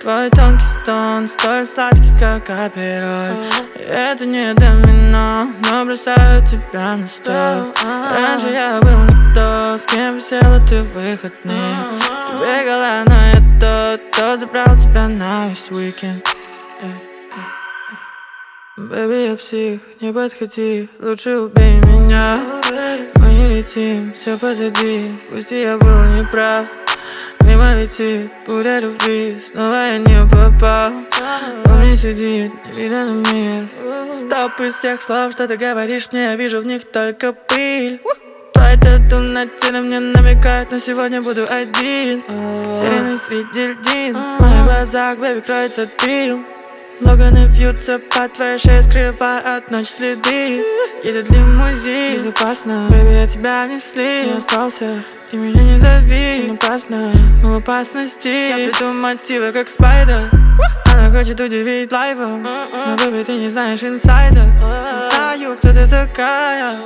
Твой тонкий стон столь сладкий, как апероль. Это не домино, но бросаю тебя на стол. Раньше я был не тот, с кем висела ты в выходные. Ты бегала, но я тот, кто забрал тебя на весь уикенд. Бэби, я псих, не подходи, лучше убей меня. Мы не летим, все позади, пусть и я был неправ. Мимо летит буря любви, снова я не попал. Он не сидит, невиданный мир. Стоп из всех слов, что ты говоришь мне, я вижу в них только пыль. Твой тату на теле мне намекает, но сегодня буду один. Терянный среди льдин, в моих глазах, бэби, кроется дым. Локоны вьются по твоей шее, скрывая от ночи следы. Едет лимузин, безопасно, бэби, я тебя не слил. Я остался, ты меня не зови, все напрасно, мы в опасности. Я плету мотивы, как спайдер. Она хочет удивить лайвом, но, бэби, ты не знаешь инсайда. Не знаю, кто ты такая.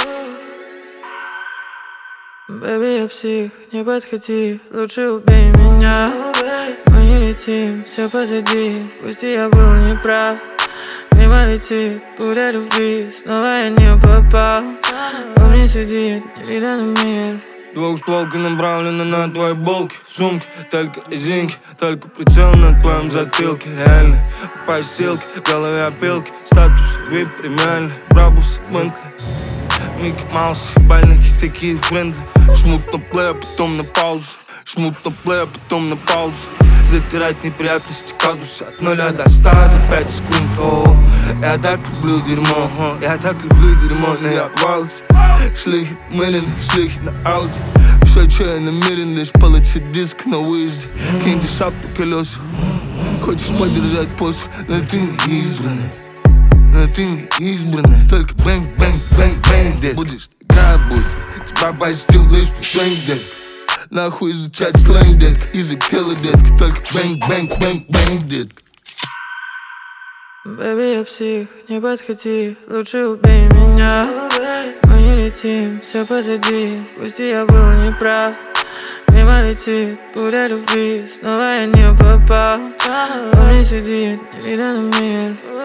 Бэби, я псих, не подходи, лучше убей меня. Мы не летим, все позади, пусть и я был неправ. Мимо летит буря любви, снова я не попал. Он не сидит, невиданный мир. Двухстволка направлена на твои булки, сумки, только резинки, только прицел на твоем затылке. Реально, по силке, в голове опилки, статус VIP премиальный, брабус, Бентли, Микки Маус, бальники такие френдли. Жмут на плей, а потом на паузу. Жмут на плей, а потом на паузу. Затирать неприятности казуса от 0 до 100 за 5 секунд. О, я так люблю дерьмо, я так люблю дерьмо, но я в ауте. Шлихи мылен, шлихи на ауте. Все, что я намерен, лишь получить диск на выезде. Кинь шапку колеса. Хочешь подержать посох, но ты не избранный. Но ты не избранный. Только бэнг, бэнг, бэнг, бэнг, дед. Будешь играть, будет. Тебя постил весь бэнг, дед. Нахуй изучать сленг, детка, язык тела, детка. Только бэнг, бэнг, бэнг, бэнг, детка. Бэби, я псих, не подходи, лучше убей меня. Мы не летим, все позади, пусть и я был неправ. Мимо летит буря любви, снова я не попал. Он не сидит, невиданный мир.